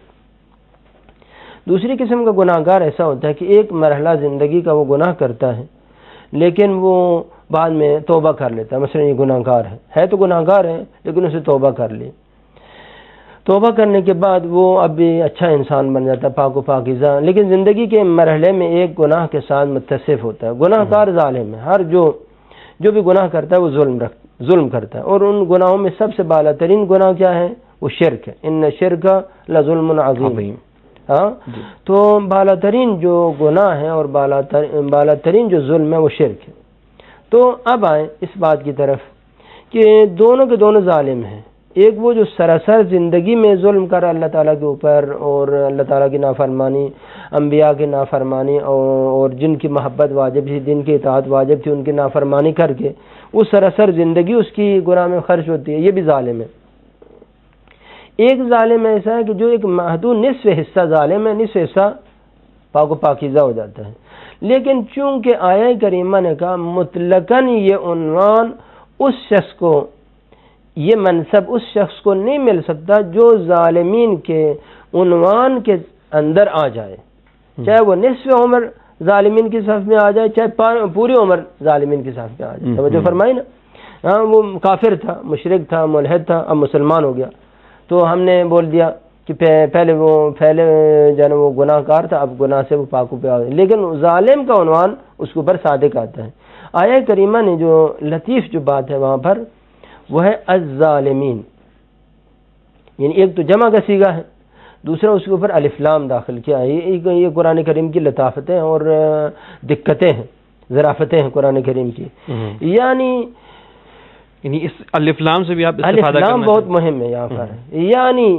دوسری قسم کا گناہگار ایسا ہوتا ہے کہ ایک مرحلہ زندگی کا وہ گناہ کرتا ہے لیکن وہ بعد میں توبہ کر لیتا ہے. مثلا یہ گناہگار ہے تو گناہگار ہے لیکن اسے توبہ کر لی، توبہ کرنے کے بعد وہ اب بھی اچھا انسان بن جاتا ہے، پاک و پاکیزہ، لیکن زندگی کے مرحلے میں ایک گناہ کے ساتھ متصف ہوتا ہے. گناہگار ظالم ہے، ہر جو بھی گناہ کرتا ہے وہ ظلم کرتا ہے. اور ان گناہوں میں سب سے بالا ترین گناہ کیا ہے؟ وہ شرک ہے. ان شرک لظلم عظیم. ہاں تو بالا ترین جو گناہ ہے اور بالا ترین جو ظلم ہے وہ شرک ہے. تو اب آئیں اس بات کی طرف کہ دونوں کے دونوں ظالم ہیں. ایک وہ جو سراسر زندگی میں ظلم کر اللہ تعالیٰ کے اوپر اور اللہ تعالیٰ کی نافرمانی، انبیاء کی نافرمانی اور جن کی محبت واجب تھی، جن کی اطاعت واجب تھی، ان کی نافرمانی کر کے وہ سراسر زندگی اس کی گناہ میں خرچ ہوتی ہے، یہ بھی ظالم ہے. ایک ظالم ایسا ہے کہ جو ایک محدود نصف حصہ ظالم ہے، نصف حصہ پاک و پاکیزہ ہو جاتا ہے. لیکن چونکہ آیہ کریمہ نے کہا مطلقاً یہ عنوان اس شخص کو، یہ منصب اس شخص کو نہیں مل سکتا جو ظالمین کے عنوان کے اندر آ جائے، چاہے وہ نصف عمر ظالمین کی صف میں آ جائے، چاہے پوری عمر ظالمین کی صف میں آ جائے. توجہ فرمائی نا. ہاں وہ کافر تھا، مشرک تھا، ملحد تھا، اب مسلمان ہو گیا تو ہم نے بول دیا کہ پہلے جو ہے وہ گناہ کار تھا، اب گناہ سے وہ پاک پہ آ گیا. لیکن ظالم کا عنوان اس کے اوپر صادق آتا ہے. آیہ کریمہ نے جو لطیف جو بات ہے وہاں پر وہ ہے الظالمین، یعنی ایک تو جمع کا صیغہ ہے، دوسرا اس کے اوپر الف لام داخل کیا ہے. یہ قرآن کریم کی لطافتیں اور دقتیں ہیں، ظرافتیں ہیں قرآن کریم کی. یعنی اس الف لام سے بھی آپ استفادہ الف لام بہت مہم ہے یہاں پر. یعنی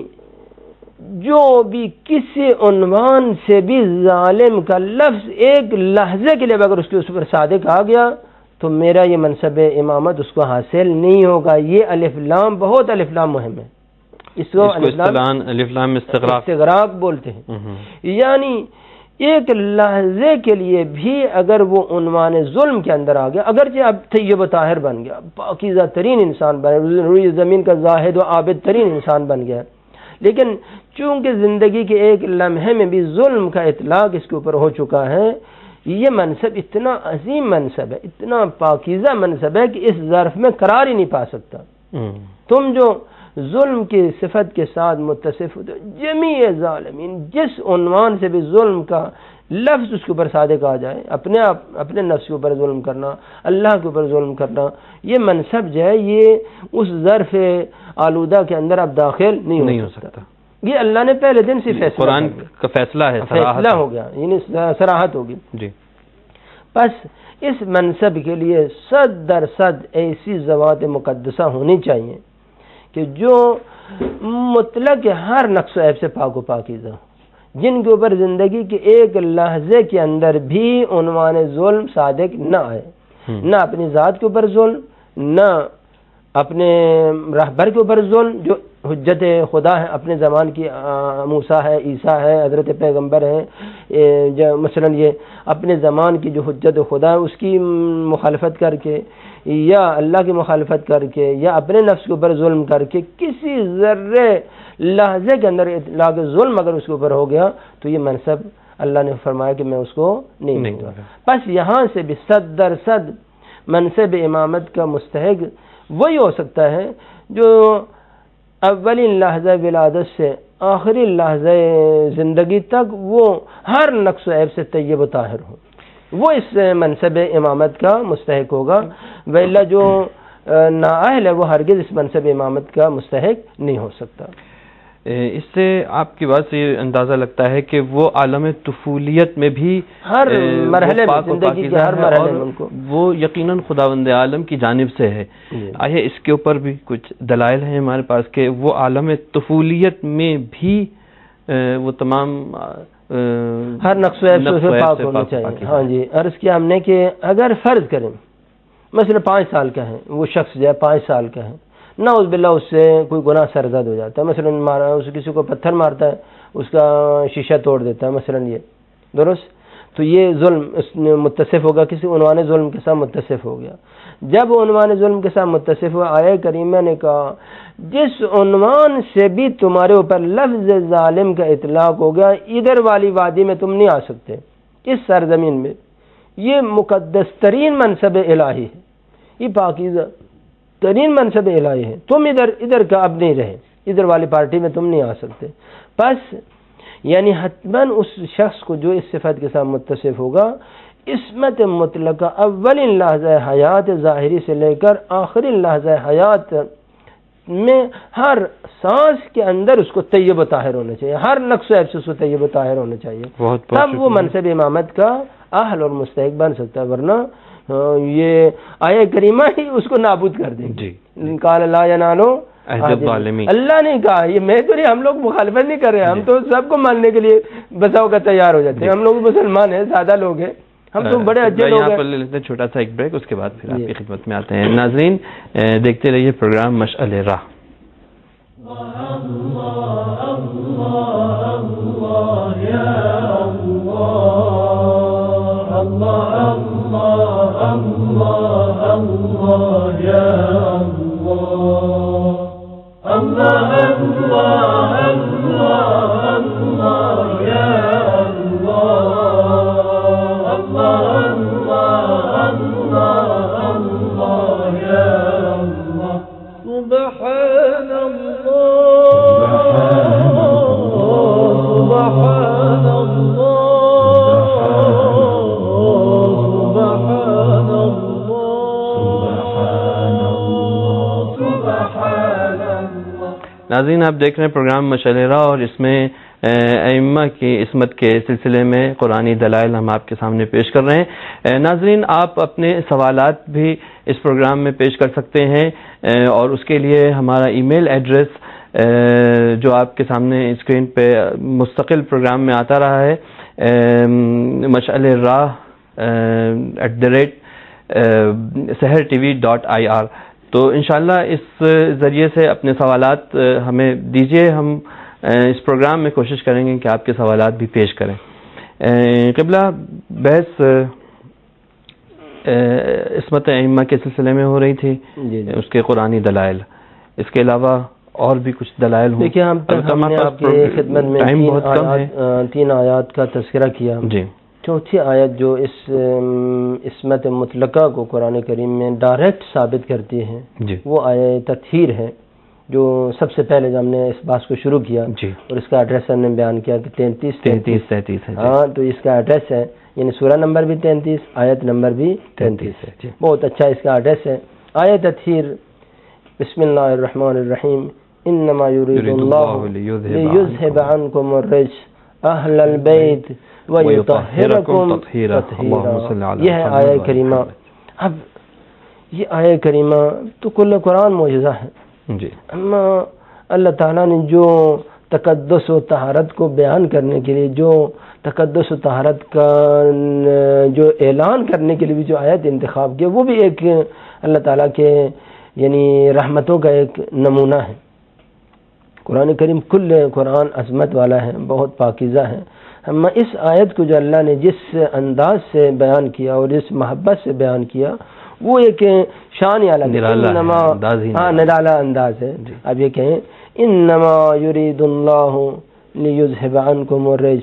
جو بھی کسی عنوان سے بھی ظالم کا لفظ ایک لحظے کے لیے اگر اس کے اوپر صادق آ گیا تو میرا یہ منصب امامت اس کو حاصل نہیں ہوگا. یہ الف لام بہت الف لام مہم ہے. اس کو الف لام استغراق بولتے ہیں. یعنی ایک لحظے کے لیے بھی اگر وہ عنوان ظلم کے اندر آ گیا، اگرچہ اب طیب و طاہر بن گیا، پاکیزہ ترین انسان بن گیا، روئی زمین کا زاہد و عابد ترین انسان بن گیا، لیکن چونکہ زندگی کے ایک لمحے میں بھی ظلم کا اطلاق اس کے اوپر ہو چکا ہے، یہ منصب اتنا عظیم منصب ہے، اتنا پاکیزہ منصب ہے کہ اس ظرف میں قرار ہی نہیں پا سکتا. تم جو ظلم کی صفت کے ساتھ متصف ہوتے، جمیع ظالمین، جس عنوان سے بھی ظلم کا لفظ اس کے اوپر صادق آ جائے، اپنے نفس کے اوپر ظلم کرنا، اللہ کے اوپر ظلم کرنا، یہ منصب جو ہے یہ اس ظرف آلودہ کے اندر اب داخل نہیں ہو سکتا. یہ اللہ نے پہلے دن سے فیصلہ، قرآن کا فیصلہ ہے، فیصلہ ہو گیا، یعنی صراحت ہوگی. جی بس اس منصب کے لیے 100% ایسی ذوات مقدسہ ہونی چاہیے کہ جو مطلق ہر نقص و عیب سے پاک و پاکیزہ، جن کے اوپر زندگی کے ایک لحظے کے اندر بھی عنوان ظلم صادق نہ آئے، نہ اپنی ذات کے اوپر ظلم، نہ اپنے رہبر کے اوپر ظلم جو حجت خدا ہے، اپنے زمان کی موسیٰ ہے، عیسیٰ ہے، حضرت پیغمبر ہیں، مثلا یہ اپنے زمان کی جو حجت خدا ہے اس کی مخالفت کر کے یا اللہ کی مخالفت کر کے یا اپنے نفس کے اوپر ظلم کر کے کسی ذرے لحظے کے اندر اطلاق ظلم اگر اس کے اوپر ہو گیا تو یہ منصب اللہ نے فرمایا کہ میں اس کو نہیں دوں گا. بس یہاں سے بھی 100% منصب امامت کا مستحق وہی ہو سکتا ہے جو اولین لحظہ ولادت سے آخری لحظہ زندگی تک وہ ہر نقص و عیب سے طیب و طاہر ہو، وہ اس منصب امامت کا مستحق ہوگا. وإلا جو نااہل ہے وہ ہرگز اس منصب امامت کا مستحق نہیں ہو سکتا. اس سے آپ کی بات سے یہ اندازہ لگتا ہے کہ وہ عالم طفولیت میں بھی ہر مرحلے میں زندگی کے ہر مرحلے میں ان کو وہ یقیناً خداوند عالم کی جانب سے ہے. آئیے اس کے اوپر بھی کچھ دلائل ہیں ہمارے پاس کہ وہ عالم طفولیت میں بھی وہ تمام ہر نقص و عیب سے پاک ہونا چاہیے. ہاں جی، عرض کیا ہم نے کہ اگر فرض کریں مثلا 5 سال کا ہے وہ شخص جو ہے 5 سال کا ہے، نعوذ باللہ اس سے کوئی گناہ سرزد ہو جاتا ہے، مثلا اس کسی کو پتھر مارتا ہے، اس کا شیشہ توڑ دیتا ہے مثلا، یہ درست، تو یہ ظلم اس نے متصف ہوگا، کسی عنوان ظلم کے ساتھ متصف ہو گیا. جب عنوان ظلم کے ساتھ متصف ہوا، آیہ کریمہ نے کہا جس عنوان سے بھی تمہارے اوپر لفظ ظالم کا اطلاق ہو گیا، ادھر والی وادی میں تم نہیں آ سکتے، اس سرزمین میں. یہ مقدس ترین منصب الہی ہے، یہ پاکیزہ ترین منصب الہی ہے. تم ادھر کا اب نہیں رہے، ادھر والی پارٹی میں تم نہیں آ سکتے. بس یعنی حتماً اس شخص کو جو اس صفت کے ساتھ متصف ہوگا، عصمت مطلقہ اولین لحظہ حیات ظاہری سے لے کر آخری لحظہ حیات میں ہر سانس کے اندر اس کو طیب و طاہر ہونا چاہیے، ہر نقص و عیب سے اس کو طیب و طاہر ہونا چاہیے. تب وہ منصب امامت کا اہل اور مستحق بن سکتا ہے، ورنہ یہ آیہ کریمہ ہی اس کو نابود کر دے گی. قال لا ینالو اللہ نے کہا، یہ میں تو نہیں، ہم لوگ مخالفت نہیں کر رہے، ہم تو سب کو ماننے کے لیے بساؤ کا تیار ہو جاتے ہیں. ہم لوگ مسلمان ہیں، سادہ لوگ ہیں، ہم تو بڑے اچھے لوگ ہیں. لیتے ہیں چھوٹا سا ایک بریک، اس کے بعد پھر آپ کی خدمت میں آتے ہیں. ناظرین دیکھتے رہیے پروگرام مشعل راہ. ناظرین آپ دیکھ رہے ہیں پروگرام مشعل راہ، اور اس میں ائمہ کی عصمت کے سلسلے میں قرآنی دلائل ہم آپ کے سامنے پیش کر رہے ہیں. ناظرین آپ اپنے سوالات بھی اس پروگرام میں پیش کر سکتے ہیں، اور اس کے لیے ہمارا ای میل ایڈریس جو آپ کے سامنے اسکرین پہ مستقل پروگرام میں آتا رہا ہے، مشعل راہ @sehertv.ir. تو انشاءاللہ اس ذریعے سے اپنے سوالات ہمیں دیجیے، ہم اس پروگرام میں کوشش کریں گے کہ آپ کے سوالات بھی پیش کریں. قبلہ بحث عصمت ائمہ کے سلسلے میں ہو رہی تھی، اس کے قرآنی دلائل، اس کے علاوہ اور بھی کچھ دلائل ہوں. دیکھیں ہم نے آپ کی خدمت میں 3 آیات کا تذکرہ کیا. جی، چوتھی آیت جو اس عصمت مطلقہ کو قرآن کریم میں ڈائریکٹ ثابت کرتی ہے، وہ آیت تطہیر ہے، جو سب سے پہلے ہم نے اس بات کو شروع کیا، اور اس کا ایڈریس ہم نے بیان کیا کہ 33 ہے. ہاں، تو اس کا ایڈریس ہے، یعنی سورہ نمبر بھی 33، آیت نمبر بھی 33 ہے. بہت اچھا اس کا ایڈریس ہے. آیت تطہیر، بسم اللہ الرحمن الرحیم، انما یرید اللہ لیذھب عنکم الرجس اہل البیت وَيُطَهِّرَكُمْ تَطْهِيرًا. یہ ہے آیہ کریمہ. اب یہ آیہ کریمہ تو کل قرآن معجزہ ہے. اما اللہ تعالیٰ نے جو تقدس و طہارت کو بیان کرنے کے لیے، جو تقدس و طہارت کا جو اعلان کرنے کے لیے بھی جو آیت انتخاب کیا، وہ بھی ایک اللہ تعالیٰ کے یعنی رحمتوں کا ایک نمونہ ہے. قرآن کریم کل قرآن عظمت والا ہے، بہت پاکیزہ ہے. اما اس آیت کو جو اللہ نے جس انداز سے بیان کیا اور جس محبت سے بیان کیا، وہ ایک شان الگ نرالا انداز ہے. اب یہ کہیں انما یرید اللہ لیذھب عنکم الرجس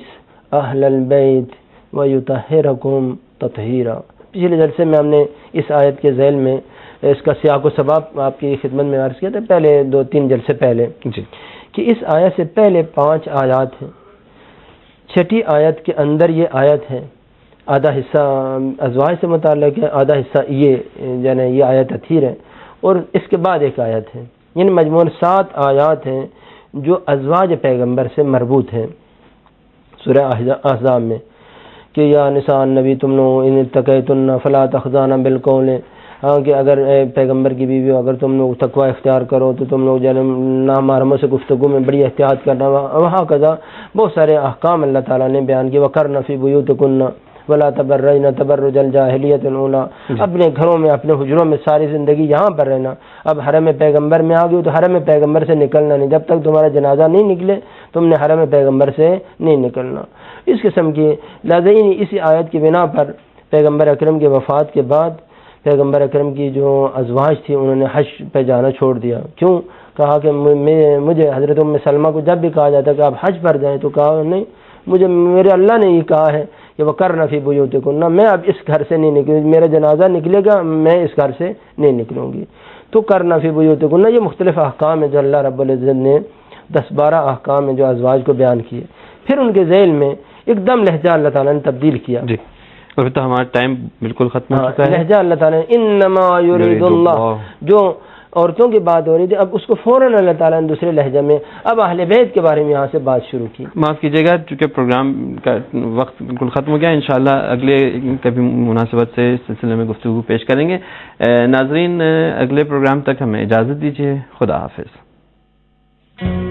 اہل البیت ویطہرکم تطہیرا. پچھلے جلسے میں ہم نے اس آیت کے ذیل میں اس کا سیاق و سباب آپ کی خدمت میں عرض کیا تھا پہلے 2-3 جلسے پہلے جی کہ اس آیت سے پہلے 5 آیات ہیں. چھٹی آیت کے اندر یہ آیت ہے، آدھا حصہ ازواج سے متعلق ہے، آدھا حصہ یہ آیت تطہیر ہے، اور اس کے بعد ایک آیت ہے. یعنی مجموعاً 7 آیات ہیں جو ازواج پیغمبر سے مربوط ہیں سورہ احزاب میں کہ یا نساء النبی تم لوگ ان اتقیتن فلا تخضعن بالقول، ہاں کہ اگر پیغمبر کی بیوی اگر تم لوگ تقوی اختیار کرو تو تم لوگ نامحرموں سے گفتگو میں بڑی احتیاط کرنا. وہاں قضا بہت سارے احکام اللہ تعالیٰ نے بیان کیے. وقرن فی بیوتکن ولا تبرجن تبرج الجاہلیۃ الاولی، اپنے گھروں میں اپنے حجروں میں ساری زندگی یہاں پر رہنا. اب حرم پیغمبر میں آ گئی تو حرم پیغمبر سے نکلنا نہیں، جب تک تمہارا جنازہ نہیں نکلے تم نے حرم پیغمبر سے نہیں نکلنا. اس قسم کی لازمی اسی آیت کی بنا پر پیغمبر اکرم کی وفات کے بعد پیغمبر اکرم کی جو ازواج تھی انہوں نے حج پہ جانا چھوڑ دیا. کیوں؟ کہا کہ مجھے حضرت ام سلمہ کو جب بھی کہا جاتا کہ آپ حج پر جائیں تو کہا نہیں، مجھے میرے اللہ نے یہ کہا ہے کہ وقرن فی بیوتکن، میں اب اس گھر سے نہیں نکلوں، میرا جنازہ نکلے گا میں اس گھر سے نہیں نکلوں گی. تو کرنا فی بیوتکن یہ مختلف احکام ہیں جو اللہ رب العزت نے 10-12 احکام ہیں جو ازواج کو بیان کیے. پھر ان کے ذیل میں ایک دم لہجہ اللہ تعالیٰ نے تبدیل کیا. جی ابھی تو ہمارا ٹائم بالکل ختم ہو چکا ہے. لہجہ اللہ تعالیٰ نے انما یرید اللہ، جو عورتوں کی بات ہو رہی تھی اب اس کو فوراً اللہ تعالیٰ نے دوسرے لہجے میں اب اہل بیت کے بارے میں یہاں سے بات شروع کی. معاف کیجیے گا چونکہ پروگرام کا وقت بالکل ختم ہو گیا، انشاءاللہ اگلے کبھی مناسبت سے اس سلسلے میں گفتگو پیش کریں گے. ناظرین اگلے پروگرام تک ہمیں اجازت دیجیے. خدا حافظ.